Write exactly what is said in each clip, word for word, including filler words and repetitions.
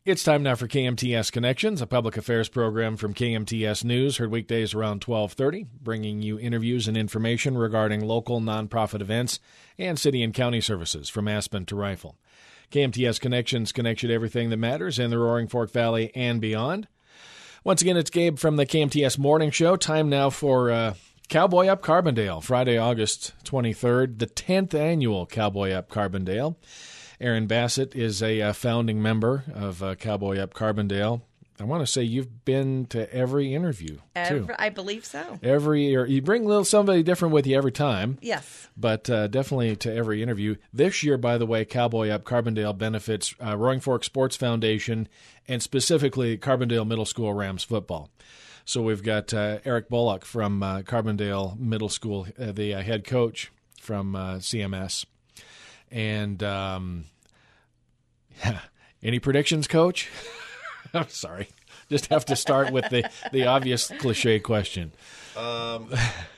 It's time now for K M T S Connections, a public affairs program from K M T S News, heard weekdays around twelve thirty, bringing you interviews and information regarding local nonprofit events and city and county services from Aspen to Rifle. K M T S Connections connects you to everything that matters in the Roaring Fork Valley and beyond. Once again, it's Gabe from the K M T S Morning Show. Time now for uh, Cowboy Up Carbondale, Friday, August twenty-third, the tenth annual Cowboy Up Carbondale. Aaron Bassett is a uh, founding member of uh, Cowboy Up Carbondale. I want to say you've been to every interview, every, too. I believe so. Every, or you bring a little somebody different with you every time. Yes. But uh, definitely to every interview. This year, by the way, Cowboy Up Carbondale benefits uh, Roaring Fork Sports Foundation and specifically Carbondale Middle School Rams football. So we've got uh, Eric Bullock from uh, Carbondale Middle School, uh, the uh, head coach from uh, C M S. And um, yeah. Any predictions, Coach? I'm sorry. Just have to start with the, the obvious cliche question. Um,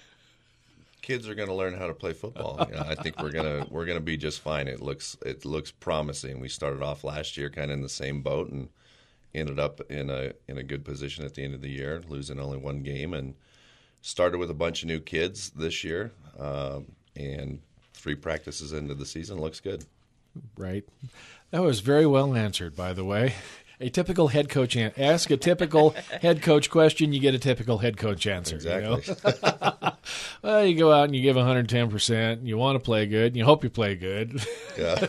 kids are going to learn how to play football. You know, I think we're gonna we're gonna be just fine. It looks it looks promising. We started off last year kind of in the same boat and ended up in a in a good position at the end of the year, losing only one game, and started with a bunch of new kids this year. Um, and three practices into the season looks good. Right. That was very well answered, by the way. A typical head coach an- ask a typical head coach question, you get a typical head coach answer. Exactly. You know? Well, you go out and you give one hundred ten percent. You want to play good, and you hope you play good. Yeah.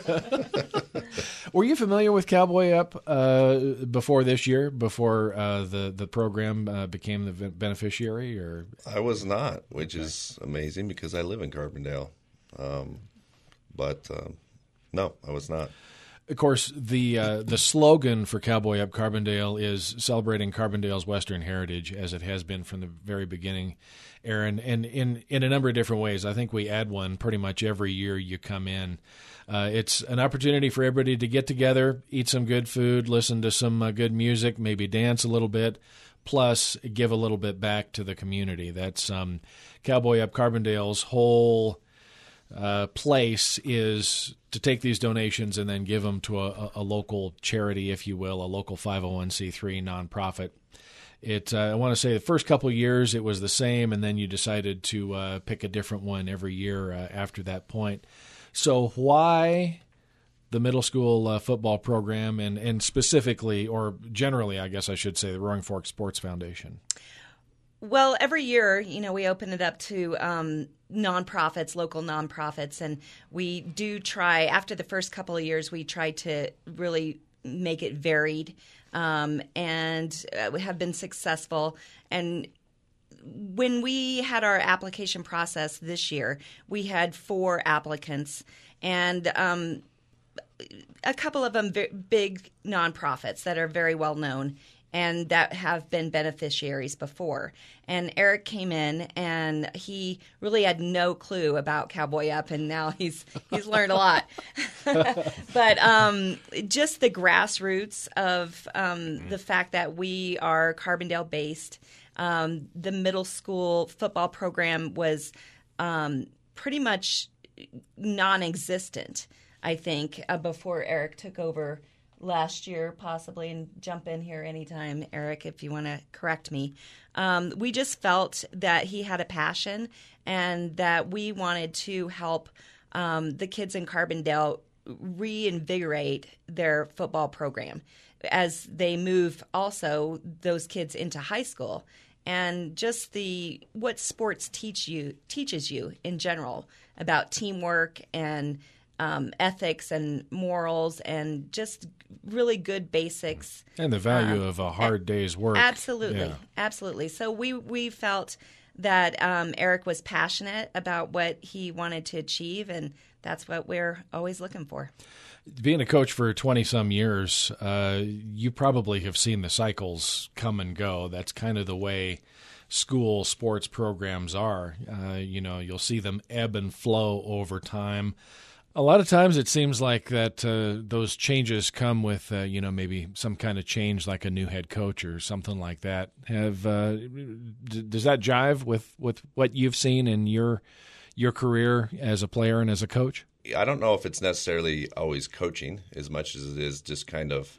Were you familiar with Cowboy Up uh, before this year, before uh, the the program uh, became the beneficiary? Or I was not, which okay. is amazing because I live in Carbondale. Um, but um, no, I was not. Of course, the uh, the slogan for Cowboy Up Carbondale is celebrating Carbondale's Western heritage, as it has been from the very beginning, Aaron, and in, in a number of different ways. I think we add one pretty much every year you come in. Uh, it's an opportunity for everybody to get together, eat some good food, listen to some uh, good music, maybe dance a little bit, plus give a little bit back to the community. That's um, Cowboy Up Carbondale's whole uh, place is to take these donations and then give them to a, a local charity, if you will, a local five oh one c three nonprofit. It, uh, I want to say the first couple of years it was the same, and then you decided to uh, pick a different one every year uh, after that point. So why the middle school uh, football program and, and specifically, or generally, I guess I should say, the Roaring Fork Sports Foundation? Well, every year, you know, we open it up to um, nonprofits, local nonprofits, and we do try, after the first couple of years, we try to really make it varied um, and uh, we have been successful. And when we had our application process this year, we had four applicants, and um, a couple of them big nonprofits that are very well known and that have been beneficiaries before. And Eric came in, and he really had no clue about Cowboy Up, and now he's he's learned a lot. But um, just the grassroots of um, the fact that we are Carbondale-based. Um, the middle school football program was um, pretty much non-existent, I think, uh, before Eric took over last year, possibly, and jump in here anytime, Eric, if you want to correct me. Um, we just felt that he had a passion and that we wanted to help um, the kids in Carbondale reinvigorate their football program as they move also those kids into high school. And just the what sports teach you teaches you in general about teamwork and um, ethics and morals and just really good basics. And the value um, of a hard day's work. Absolutely. Yeah. Absolutely. So we, we felt that um, Eric was passionate about what he wanted to achieve, and that's what we're always looking for. Being a coach for twenty-some years, uh, you probably have seen the cycles come and go. That's kind of the way school sports programs are. Uh, you know, you'll see them ebb and flow over time. A lot of times it seems like that uh, those changes come with, uh, you know, maybe some kind of change like a new head coach or something like that. Have uh, d- Does that jive with, with what you've seen in your your career as a player and as a coach? I don't know if it's necessarily always coaching as much as it is just kind of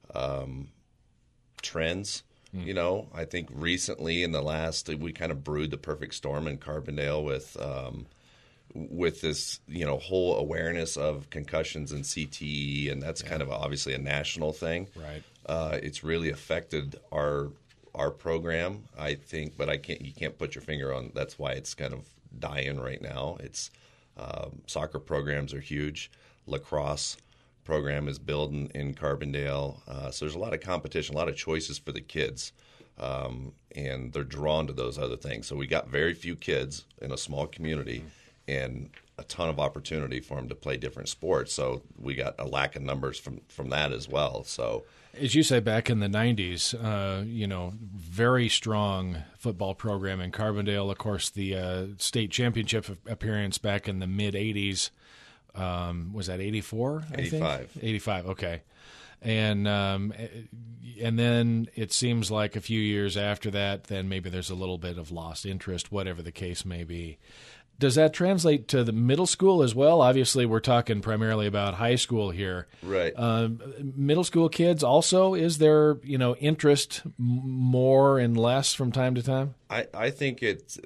um, trends. Mm. You know, I think recently in the last, we kind of brewed the perfect storm in Carbondale with um, with this, you know, whole awareness of concussions and C T E, and that's yeah. kind of obviously a national thing. Right. Uh, it's really affected our our program, I think, but I can't. You can't put your finger on. That's why it's kind of dying right now. It's um, soccer programs are huge. Lacrosse program is building in Carbondale. Uh, so there's a lot of competition, a lot of choices for the kids, um, and they're drawn to those other things. So we got very few kids in a small community. Mm-hmm. And a ton of opportunity for them to play different sports. So we got a lack of numbers from, from that as well. So, as you say, back in the nineties, uh, you know, very strong football program in Carbondale. Of course, the uh, state championship appearance back in the mid-eighties. Um, was that eighty-four? eighty-five. eighty-five, okay. And um, and then it seems like a few years after that, then maybe there's a little bit of lost interest, whatever the case may be. Does that translate to the middle school as well? Obviously, we're talking primarily about high school here. Right. Um, middle school kids also, is there, you know, interest more and less from time to time? I, I think it's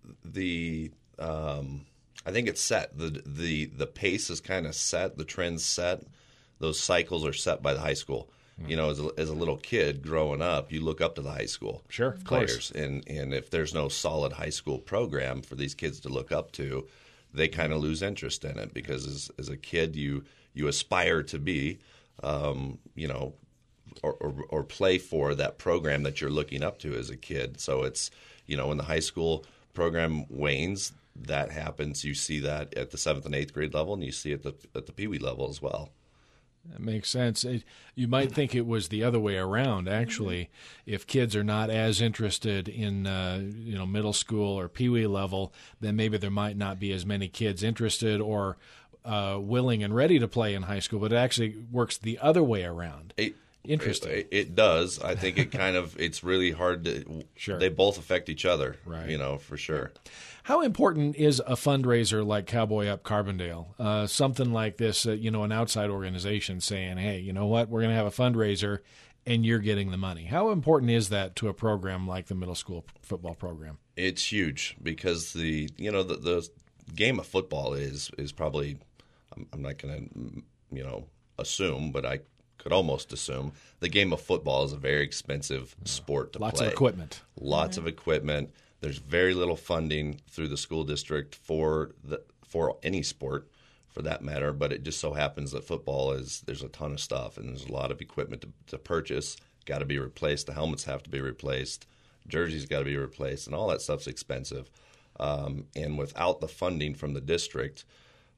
the um, I think it's set. The the the pace is kind of set. The trend's set. Those cycles are set by the high school. You know, as a, as a little kid growing up, you look up to the high school sure, of players, course. and and if there's no solid high school program for these kids to look up to, they kind of lose interest in it because as as a kid, you you aspire to be, um, you know, or, or or play for that program that you're looking up to as a kid. So it's, you know, when the high school program wanes, that happens. You see that at the seventh and eighth grade level, and you see it at the at the Pee Wee level as well. That makes sense. It, you might think it was the other way around, actually. If kids are not as interested in, uh, you know, middle school or Pee Wee level, then maybe there might not be as many kids interested or uh, willing and ready to play in high school. But it actually works the other way around. It, Interesting. It, it does. I think it kind of, it's really hard to, sure. They both affect each other, right. You know, for sure. How important is a fundraiser like Cowboy Up Carbondale? Uh, something like this, uh, you know, an outside organization saying, hey, you know what, we're going to have a fundraiser and you're getting the money. How important is that to a program like the middle school football program? It's huge because the, you know, the, the game of football is, is probably, I'm, I'm not going to, you know, assume, but I could almost assume the game of football is a very expensive sport to Lots play. of equipment. Lots mm-hmm. of equipment. There's very little funding through the school district for the for any sport, for that matter. But it just so happens that football is there's a ton of stuff and there's a lot of equipment to, to purchase. Got to be replaced. The helmets have to be replaced. Jerseys got to be replaced, and all that stuff's expensive. Um, and without the funding from the district,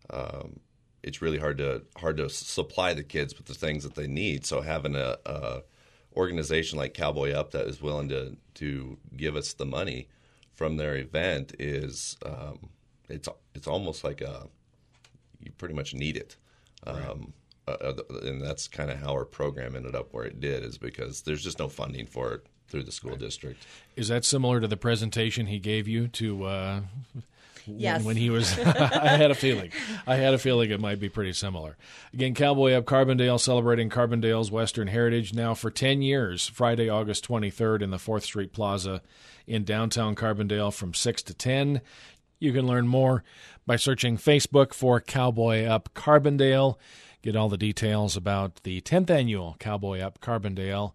um, it's really hard to hard to supply the kids with the things that they need. So having a, a organization like Cowboy Up that is willing to to give us the money from their event is um, it's it's almost like a you pretty much need it, um, right. uh, and that's kind of how our program ended up where it did, is because there's just no funding for it through the school right. district. Is that similar to the presentation he gave you to? Uh, yes. When, when he was, I had a feeling. I had a feeling it might be pretty similar. Again, Cowboy Up Carbondale, celebrating Carbondale's Western heritage now for ten years. Friday, August twenty-third, in the Fourth Street Plaza in downtown Carbondale from six to ten. You can learn more by searching Facebook for Cowboy Up Carbondale. Get all the details about the tenth annual Cowboy Up Carbondale.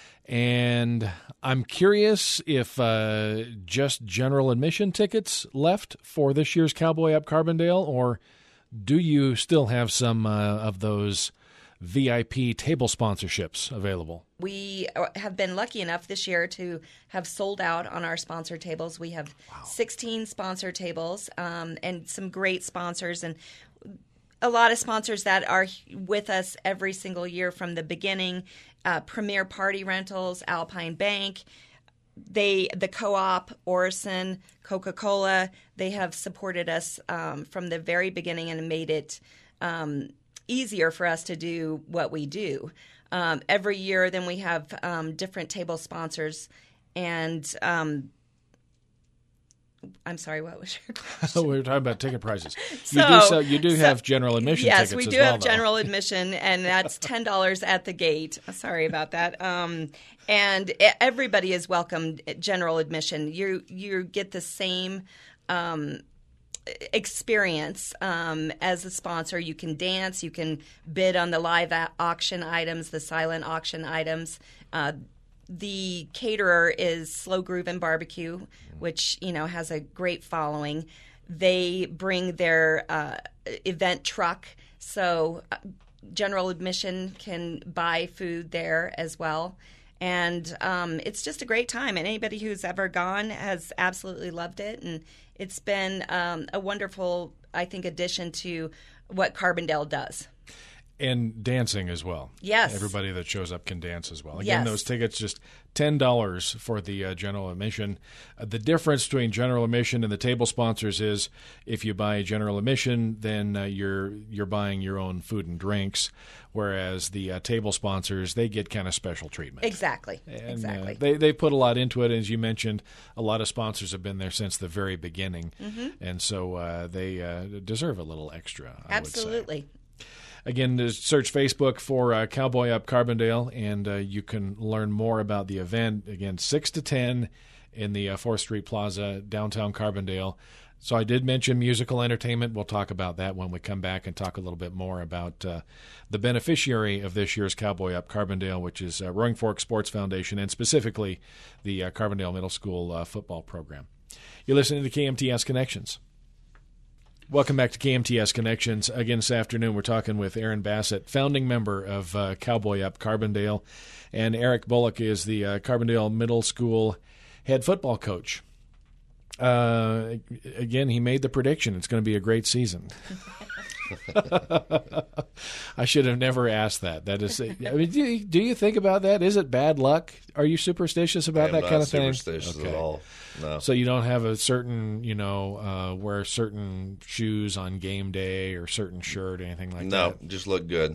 And I'm curious if uh, just general admission tickets left for this year's Cowboy Up Carbondale, or do you still have some uh, of those V I P table sponsorships available? We have been lucky enough this year to have sold out on our sponsor tables. We have wow. sixteen sponsor tables um, and some great sponsors, and a lot of sponsors that are with us every single year from the beginning. Uh, Premier Party Rentals, Alpine Bank, they, the Co-op, Orison, Coca-Cola, they have supported us um, from the very beginning and made it um, easier for us to do what we do. Um, every year, then we have um, different table sponsors, and um, I'm sorry, what was your question? We were talking about ticket prices. So, you do, sell, you do so, have general admission yes, tickets we as do well, have though. general admission, and that's ten dollars at the gate. Sorry about that. Um, and everybody is welcome at general admission. You you get the same um, experience um, as a sponsor. You can dance. You can bid on the live a- auction items, the silent auction items. Uh, the caterer is Slow Groove and Barbecue, which, you know, has a great following. They bring their uh, event truck, so uh, general admission can buy food there as well. And um, it's just a great time. And anybody who's ever gone has absolutely loved it. And it's been um, a wonderful, I think, addition to what Carbondale does. And dancing as well. Yes. Everybody that shows up can dance as well. Again, Yes. those tickets, just ten dollars for the uh, general admission. Uh, the difference between general admission and the table sponsors is if you buy general admission, then uh, you're you're buying your own food and drinks, whereas the uh, table sponsors, they get kind of special treatment. Exactly. And, exactly. Uh, they, they put a lot into it. As you mentioned, a lot of sponsors have been there since the very beginning. Mm-hmm. And so uh, they uh, deserve a little extra, I Absolutely. would say. Again, just search Facebook for uh, Cowboy Up Carbondale, and uh, you can learn more about the event. Again, six to ten in the uh, fourth Street Plaza, downtown Carbondale. So I did mention musical entertainment. We'll talk about that when we come back and talk a little bit more about uh, the beneficiary of this year's Cowboy Up Carbondale, which is uh, Roaring Fork Sports Foundation, and specifically the uh, Carbondale Middle School uh, football program. You're listening to K M T S Connections. Welcome back to K M T S Connections. Again, this afternoon, we're talking with Aaron Bassett, founding member of uh, Cowboy Up Carbondale, and Eric Bullock is the uh, Carbondale Middle School head football coach. Uh, again, he made the prediction. It's going to be a great season. I should have never asked that. That is, I mean, do you, do you think about that? Is it bad luck? Are you superstitious about that kind of thing? I'm not superstitious at all. No. So you don't have a certain, you know, uh, wear certain shoes on game day or certain shirt, anything like no, that? No, just look good.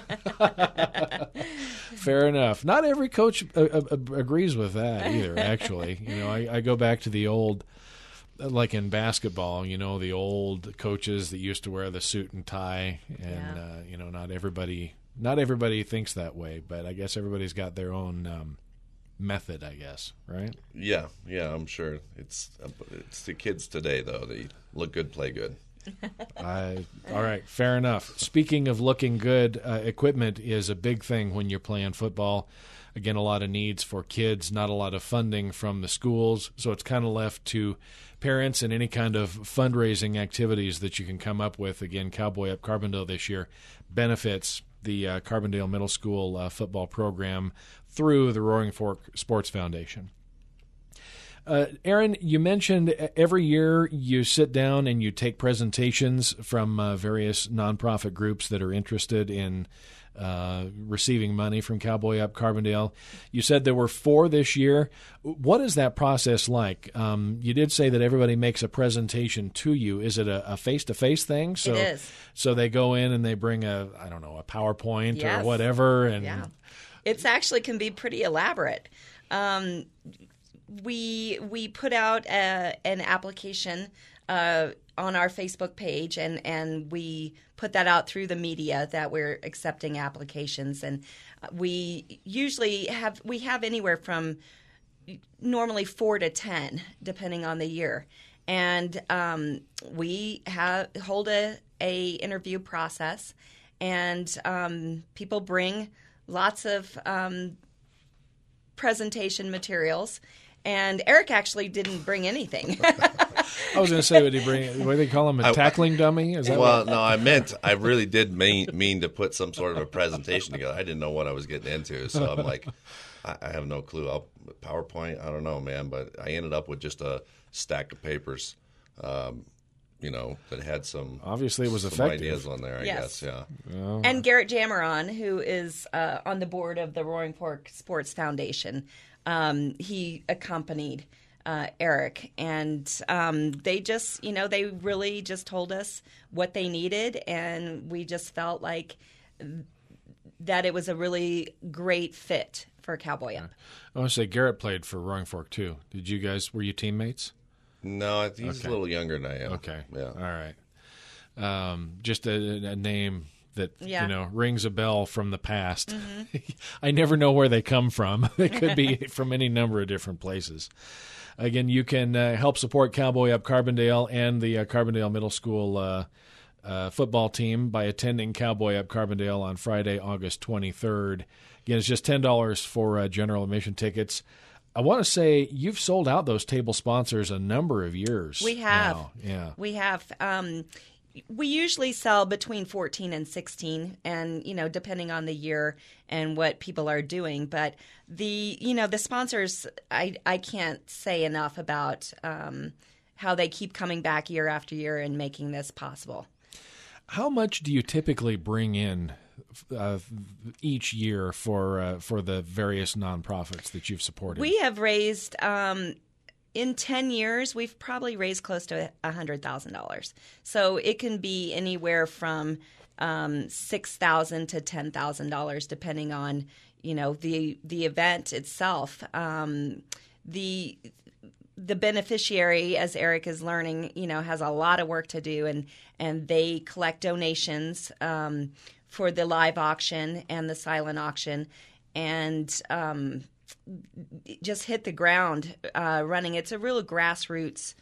Fair enough. Not every coach uh, uh, agrees with that either, actually. You know, I, I go back to the old, like in basketball, you know, the old coaches that used to wear the suit and tie, and, Yeah. uh, you know, not everybody not everybody thinks that way, but I guess everybody's got their own um, method, I guess, right? Yeah, yeah, I'm sure. It's it's the kids today, though. They look good, play good. I, all right, fair enough. Speaking of looking good, uh, equipment is a big thing when you're playing football. Again, a lot of needs for kids, not a lot of funding from the schools, so it's kind of left to parents and any kind of fundraising activities that you can come up with. Again, Cowboy Up Carbondale this year benefits the uh, Carbondale Middle School uh, football program through the Roaring Fork Sports Foundation. Uh, Aaron, you mentioned every year you sit down and you take presentations from uh, various nonprofit groups that are interested in uh, receiving money from Cowboy Up Carbondale. You said there were four this year. What is that process like? Um, you did say that everybody makes a presentation to you. Is it a, a face-to-face thing? So, it is. So they go in and they bring a, I don't know, a PowerPoint Yes. or whatever. And Yeah. It's actually can be pretty elaborate. Um, we we put out a, an application uh, on our Facebook page, and, and we put that out through the media that we're accepting applications. And we usually have we have anywhere from normally four to ten, depending on the year. And um, we have hold a, a interview process, and um, people bring lots of um, presentation materials. And Eric actually didn't bring anything. I was going to say, would he bring? What do they call him? A I- tackling dummy? Is that Well, what? no, I meant I really did mean, mean to put some sort of a presentation together. I didn't know what I was getting into, so I'm like, I, I have no clue. I'll, PowerPoint, I don't know, man. But I ended up with just a stack of papers, um, you know, that had some Obviously, it was some effective. ideas on there. I Yes. guess, yeah. And Garrett Jammeron, who is uh, on the board of the Roaring Fork Sports Foundation, um, he accompanied uh, Eric. And um, they just, you know, they really just told us what they needed. And we just felt like that it was a really great fit for Cowboy Up. I want to say Garrett played for Roaring Fork too. Did you guys? Were you teammates? No, I think he's Okay. a little younger than I am. Okay. Yeah. All right. Um, just a, a name that, Yeah. you know, rings a bell from the past. Mm-hmm. I never know where they come from. They could be from any number of different places. Again, you can uh, help support Cowboy Up Carbondale and the uh, Carbondale Middle School uh, uh, football team by attending Cowboy Up Carbondale on Friday, August twenty-third. Again, it's just ten dollars for uh, general admission tickets. I want to say you've sold out those table sponsors a number of years. We have. now. Yeah. We have. Um, we usually sell between fourteen and sixteen, and you know, depending on the year and what people are doing. But the you know the sponsors, I I can't say enough about um, how they keep coming back year after year and making this possible. How much do you typically bring in uh, each year for uh, for the various nonprofits that you've supported? We have raised. Um, In ten years, we've probably raised close to one hundred thousand dollars. So it can be anywhere from um, six thousand dollars to ten thousand dollars, depending on, you know, the the event itself. Um, the the beneficiary, as Eric is learning, you know, has a lot of work to do, and, and they collect donations um, for the live auction and the silent auction. And um just hit the ground uh, running. It's a real grassroots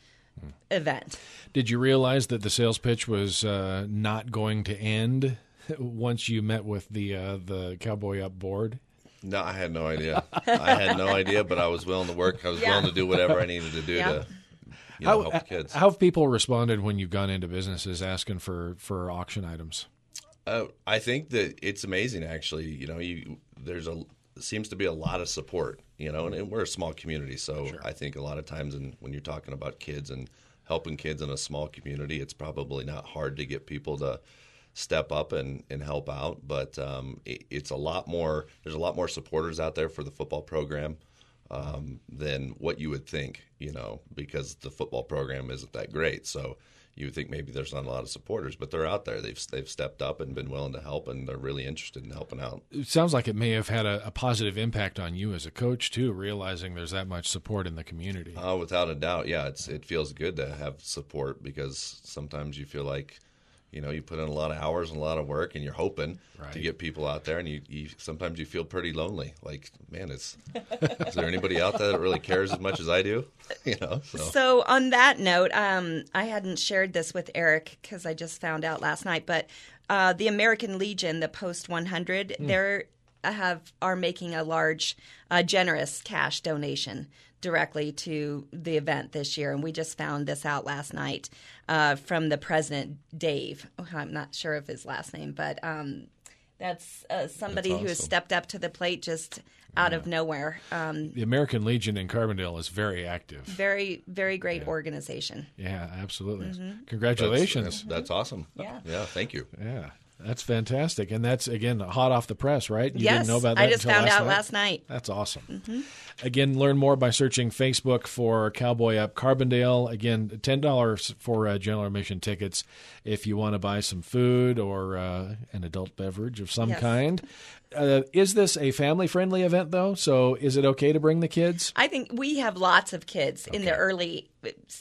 event. Did you realize that the sales pitch was uh, not going to end once you met with the uh, the Cowboy Up board? No, I had no idea. I had no idea, but I was willing to work. I was Yeah. willing to do whatever I needed to do Yeah. to you know, help the kids. How have people responded when you've gone into businesses asking for, for auction items? Uh, I think that it's amazing, actually. You know, you there's a seems to be a lot of support. You know, and, and we're a small community, so Sure. I think a lot of times, in, when you're talking about kids and helping kids in a small community, it's probably not hard to get people to step up and, and help out. But um, it, it's a lot more. There's a lot more supporters out there for the football program um, than what you would think. You know, because the football program isn't that great, so you would think maybe there's not a lot of supporters, but they're out there. They've they've stepped up and been willing to help, and they're really interested in helping out. It sounds like it may have had a, a positive impact on you as a coach, too, realizing there's that much support in the community. Uh, without a doubt, yeah. It's it feels good to have support, because sometimes you feel like, you know, you put in a lot of hours and a lot of work, and you're hoping Right. to get people out there, and you, you sometimes you feel pretty lonely. Like, man, is is there anybody out there that really cares as much as I do? You know. So, So on that note, um, I hadn't shared this with Eric because I just found out last night, but uh, the American Legion, the Post one hundred, Mm. they're have are making a large, uh, generous cash donation directly to the event this year, and we just found this out last night uh, from the president, Dave. I'm not sure of his last name, but um, that's uh, somebody That's who has awesome. stepped up to the plate just out of nowhere. Um, The American Legion in Carbondale is very active. very, very great organization. Yeah, absolutely. Mm-hmm. Congratulations. That's, that's awesome. Yeah. Yeah. Thank you. Yeah, that's fantastic. And that's, again, hot off the press, right? You Yes, didn't know about that I just until found last out night? last night. That's awesome. Again, learn more by searching Facebook for Cowboy Up Carbondale. Again, ten dollars for uh, general admission tickets if you want to buy some food or uh, an adult beverage of some Yes. kind. Uh, is this a family-friendly event, though? So is it okay to bring the kids? I think we have lots of kids in the Okay. early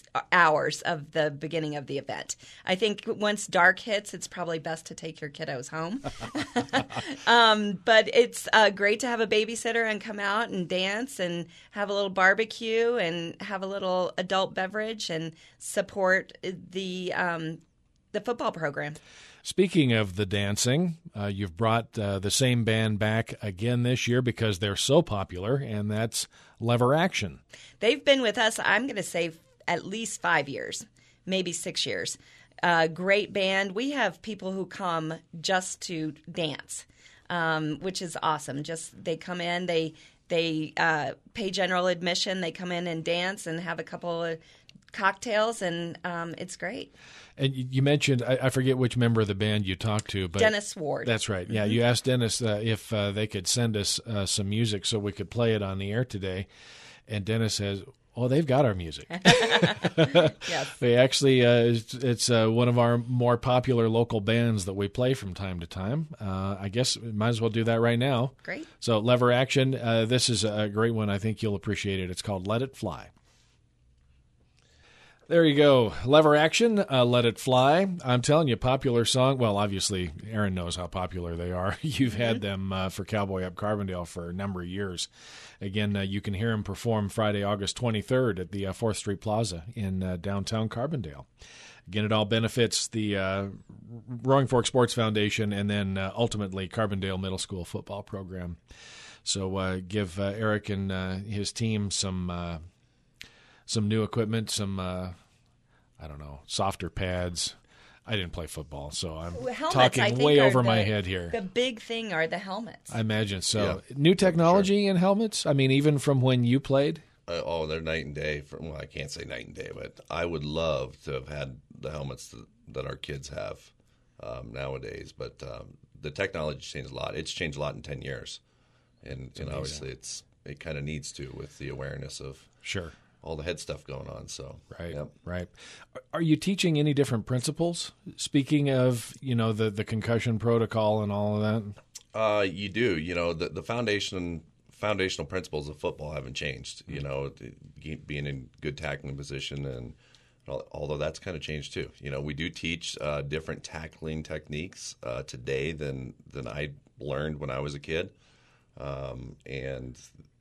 hours of the beginning of the event. I think once dark hits, it's probably best to take your kiddos home. um, but it's uh, great to have a babysitter and come out and dance and have a little barbecue and have a little adult beverage and support the um, the football program. Speaking of the dancing, uh, you've brought uh, the same band back again this year because they're so popular, and that's Lever Action. They've been with us, I'm going to say, at least five years, maybe six years. Uh, great band. We have people who come just to dance, um, which is awesome. Just they come in, they they uh, pay general admission, they come in and dance and have a couple of cocktails, and um, it's great. And you you mentioned, I, I forget which member of the band you talked to, but Dennis Ward. That's right. Yeah, you asked Dennis uh, if uh, they could send us uh, some music so we could play it on the air today, and Dennis says, "Oh, they've got our music." Yes. They actually, uh, it's, it's uh, one of our more popular local bands that we play from time to time. Uh, I guess we might as well do that right now. Great. So, Lever Action. Uh, this is a great one. I think you'll appreciate it. It's called "Let It Fly." There you go. Lever action, uh, Let It Fly. I'm telling you, popular song. Well, obviously, Aaron knows how popular they are. You've mm-hmm. had them uh, for Cowboy Up Carbondale for a number of years. Again, uh, you can hear them perform Friday, August twenty-third at the uh, fourth Street Plaza in uh, downtown Carbondale. Again, it all benefits the uh, Roaring Fork Sports Foundation and then uh, ultimately Carbondale Middle School football program. So uh, give uh, Eric and uh, his team some... Uh, Some new equipment, some, uh, I don't know, softer pads. I didn't play football, so I'm helmets, talking I think, way over the, my head here. The big thing are the helmets. I imagine so. Yeah. New technology sure. in helmets? I mean, even from when you played? Uh, oh, they're night and day. From, well, I can't say night and day, but I would love to have had the helmets that, that our kids have um, nowadays. But um, the technology changed a lot. It's changed a lot in ten years. And, and obviously it's it kind of needs to with the awareness of Sure. all the head stuff going on. So right, yep. right. Are you teaching any different principles? Speaking of, you know, the, the concussion protocol and all of that. Uh, you do. You know, the the foundation foundational principles of football haven't changed. You know, being in good tackling position, and although that's kind of changed too. You know, we do teach uh, different tackling techniques uh, today than than I learned when I was a kid, um, and.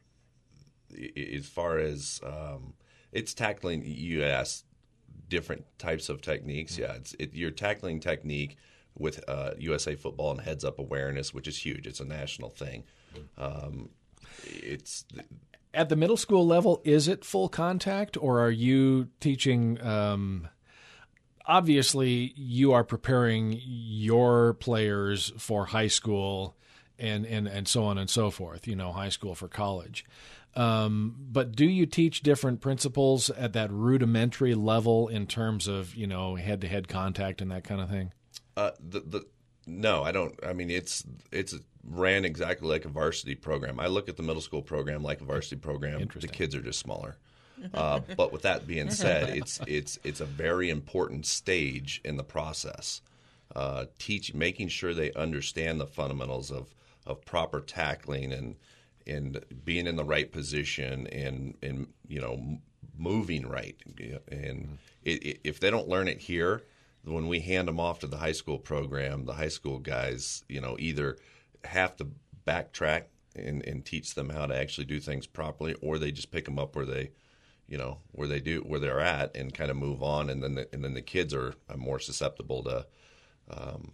As far as um, it's tackling, you asked different types of techniques. Yeah, it's it, your tackling technique with uh, U S A Football and heads-up awareness, which is huge. It's a national thing. Um, it's at the middle school level. Is it full contact, or are you teaching? Um, obviously, you are preparing your players for high school, and and and so on and so forth. You know, high school for college. Um, but do you teach different principles at that rudimentary level in terms of, you know, head-to-head contact and that kind of thing? Uh, the, the no, I don't. I mean, it's it's ran exactly like a varsity program. I look at the middle school program like a varsity program. The kids are just smaller. Uh, but with that being said, it's it's it's a very important stage in the process. Uh, teach, making sure they understand the fundamentals of of proper tackling and. and being in the right position and, and you know, moving right. And it, it, if they don't learn it here, when we hand them off to the high school program, the high school guys, you know, either have to backtrack and, and teach them how to actually do things properly, or they just pick them up where they, you know, where they do, where they're at and kind of move on. And then the, and then the kids are, are more susceptible to, um,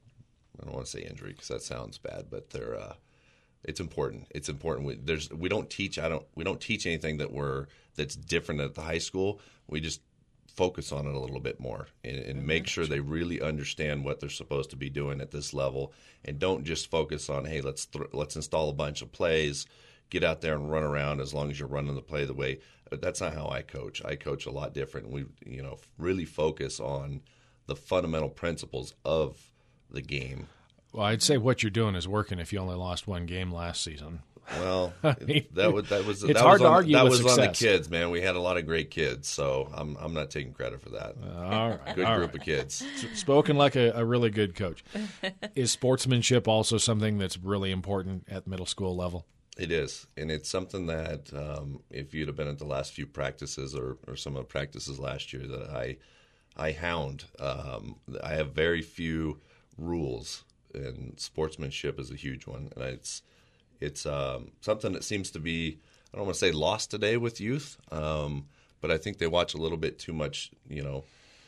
I don't want to say injury because that sounds bad, but they're, uh, It's important. It's important. We, there's we don't teach. I don't. We don't teach anything that we're that's different at the high school. We just focus on it a little bit more and, and mm-hmm. make sure they really understand what they're supposed to be doing at this level, and don't just focus on hey, let's th- let's install a bunch of plays, get out there and run around as long as you're running the play the way. That's not how I coach. I coach a lot different. We you know really focus on the fundamental principles of the game. Well, I'd say what you're doing is working if you only lost one game last season. Well, mean, that was that was it's that hard was on, to argue that with was success. on the kids, man. We had a lot of great kids, so I'm I'm not taking credit for that. Uh, all right, good all group right. of kids. Spoken like a, a really good coach. Is sportsmanship also something that's really important at middle school level? It is, and it's something that um, if you'd have been at the last few practices or, or some of the practices last year that I I hound. Um, I have very few rules. And sportsmanship is a huge one, and it's it's um, something that seems to be I don't want to say lost today with youth, um, but I think they watch a little bit too much, you know,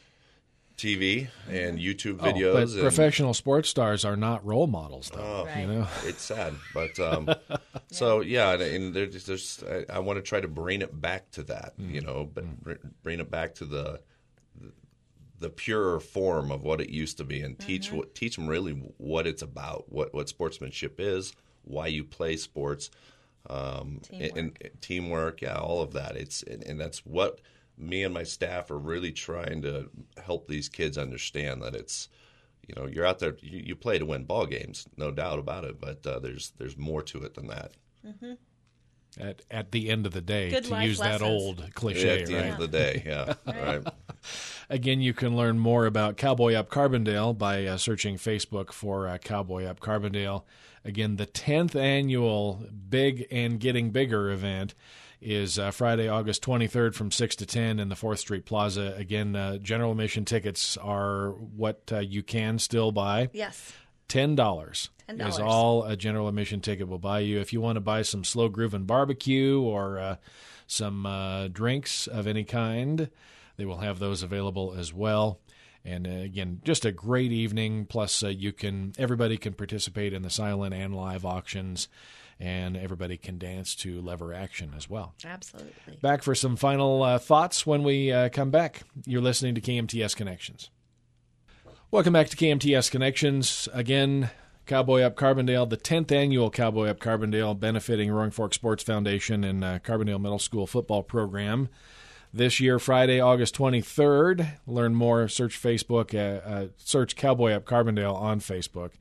T V and YouTube videos. Oh, but and, professional sports stars are not role models, though. Oh, right. You know, it's sad, but um, so yeah, and there's, there's I, I want to try to bring it back to that, mm. you know, but mm. bring it back to the. the purer form of what it used to be, and teach mm-hmm. what, teach them really what it's about, what, what sportsmanship is, why you play sports, um, teamwork. And, and teamwork, yeah, all of that. It's and, and that's what me and my staff are really trying to help these kids understand, that it's, you know, you're out there, you, you play to win ball games, no doubt about it, but uh, there's there's more to it than that. Mm-hmm. At at the end of the day, Good to life use lessons. that old cliche, Yeah, at the right? end of the day, yeah, right. Again, you can learn more about Cowboy Up Carbondale by uh, searching Facebook for uh, Cowboy Up Carbondale. Again, the tenth annual Big and Getting Bigger event is uh, Friday, August twenty-third from six to ten in the fourth Street Plaza. Again, uh, general admission tickets are what uh, you can still buy. Yes. ten dollars. ten dollars is all a general admission ticket will buy you. If you want to buy some slow grooving barbecue or uh, some uh, drinks of any kind, they will have those available as well. And uh, again, just a great evening. Plus, uh, you can everybody can participate in the silent and live auctions, and everybody can dance to lever action as well. Absolutely. Back for some final uh, thoughts when we uh, come back. You're listening to K M T S Connections. Welcome back to K M T S Connections. Again, Cowboy Up Carbondale, the tenth annual Cowboy Up Carbondale, benefiting Roaring Fork Sports Foundation and uh, Carbondale Middle School football program. This year, Friday, August twenty-third. Learn more. Search Facebook. Uh, uh, search Cowboy Up Carbondale on Facebook.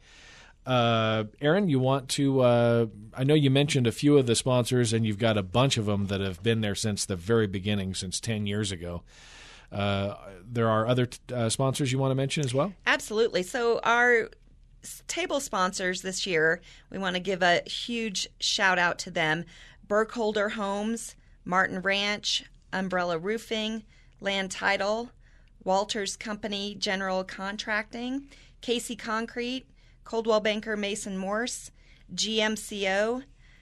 Uh, Aaron, you want to? Uh, I know you mentioned a few of the sponsors, and you've got a bunch of them that have been there since the very beginning, since ten years ago. Uh, there are other t- uh, sponsors you want to mention as well? Absolutely. So our table sponsors this year, we want to give a huge shout out to them: Burkholder Homes, Martin Ranch, Umbrella Roofing, Land Title, Walters Company General Contracting, Casey Concrete, Coldwell Banker Mason Morse, G M C O,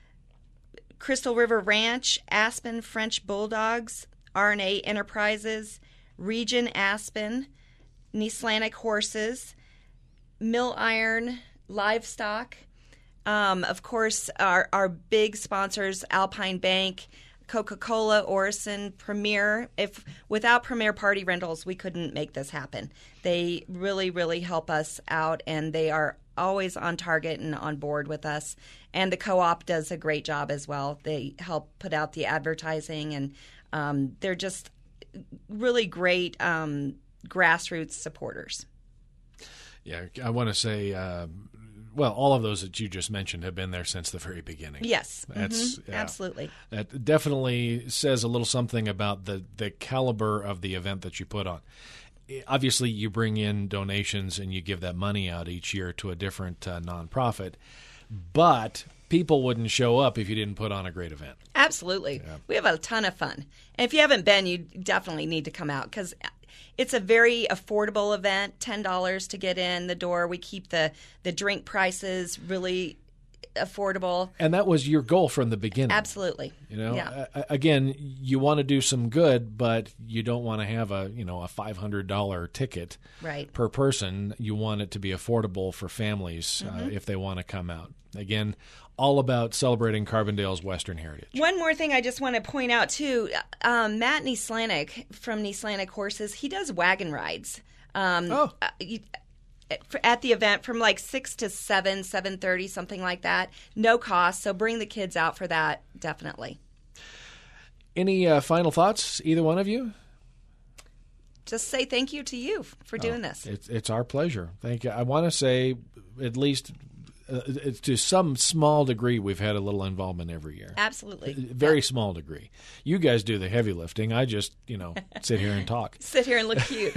Crystal River Ranch, Aspen French Bulldogs, R and A Enterprises, Region Aspen, Neeslantic Horses, Mill Iron Livestock, um, of course, our, our big sponsors, Alpine Bank, Coca-Cola, Orison, Premier. If without Premier Party Rentals, we couldn't make this happen. They really, really help us out, and they are always on target and on board with us. And the co-op does a great job as well. They help put out the advertising, and um, they're just really great um, grassroots supporters. Yeah, I want to say, uh, well, all of those that you just mentioned have been there since the very beginning. Yes, That's mm-hmm. yeah, absolutely. That definitely says a little something about the, the caliber of the event that you put on. Obviously, you bring in donations and you give that money out each year to a different uh, nonprofit, but people wouldn't show up if you didn't put on a great event. Absolutely. Yeah. We have a ton of fun. And if you haven't been, you definitely need to come out because it's a very affordable event, ten dollars to get in the door. We keep the, the drink prices really affordable. And that was your goal from the beginning. Absolutely. You know, yeah. uh, again, you want to do some good, but you don't want to have a, you know, a five hundred dollars ticket right. per person. You want it to be affordable for families mm-hmm. uh, if they want to come out. Again, all about celebrating Carbondale's Western heritage. One more thing I just want to point out, too. Um, Matt Neeslantic from Neeslantic Horses, he does wagon rides. Um, oh. Uh, you, at the event from like six to seven, seven thirty, something like that. No cost, so bring the kids out for that, definitely. Any uh, final thoughts, either one of you? Just say thank you to you for doing oh, this. It's, it's our pleasure. Thank you. I want to say at least uh, to some small degree we've had a little involvement every year. Absolutely. Very yeah. small degree. You guys do the heavy lifting. I just, you know, sit here and talk. Sit here and look cute.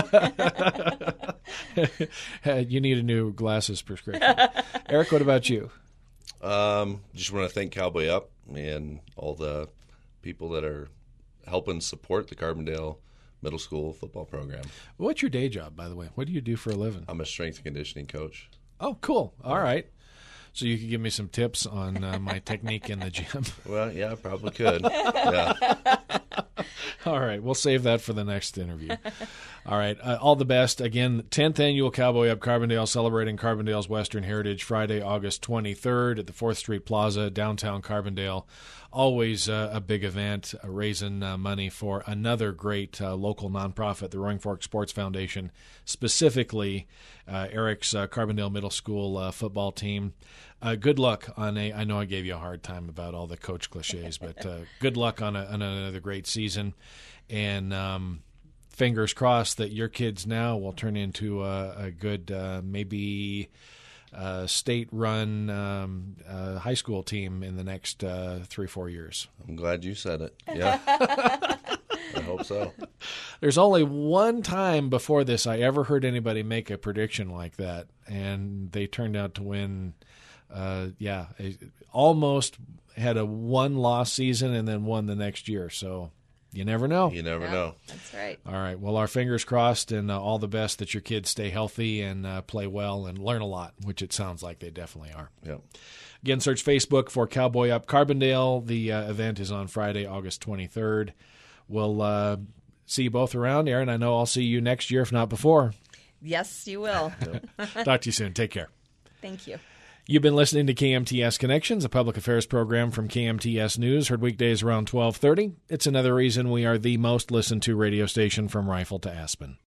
You need a new glasses prescription. Eric, what about you? Um, just want to thank Cowboy Up and all the people that are helping support the Carbondale Middle School football program. What's your day job, by the way? What do you do for a living? I'm a strength and conditioning coach. Oh, cool. All right. So you could give me some tips on uh, my technique in the gym. Well, yeah, I probably could. Yeah. All right. We'll save that for the next interview. All right. Uh, all the best. Again, tenth Annual Cowboy Up Carbondale, celebrating Carbondale's Western heritage, Friday, August twenty-third at the fourth Street Plaza, downtown Carbondale. Always uh, a big event, uh, raising uh, money for another great uh, local nonprofit, the Roaring Fork Sports Foundation, specifically uh, Eric's uh, Carbondale Middle School uh, football team. Uh, good luck on a. I know I gave you a hard time about all the coach cliches, but uh, good luck on, a, on another great season, and um, fingers crossed that your kids now will turn into a, a good, uh, maybe uh, state-run um, uh, high school team in the next uh, three, four years. I'm glad you said it. Yeah, I hope so. There's only one time before this I ever heard anybody make a prediction like that, and they turned out to win. Uh, yeah, a, almost had a one-loss season and then won the next year. So you never know. You never Yeah, know. That's right. All right. Well, our fingers crossed, and uh, all the best that your kids stay healthy and uh, play well and learn a lot, which it sounds like they definitely are. Yep. Again, search Facebook for Cowboy Up Carbondale. The uh, event is on Friday, August twenty-third. We'll uh, see you both around. Aaron, I know I'll see you next year, if not before. Yes, you will. Talk to you soon. Take care. Thank you. You've been listening to K M T S Connections, a public affairs program from K M T S News, heard weekdays around twelve thirty. It's another reason we are the most listened to radio station from Rifle to Aspen.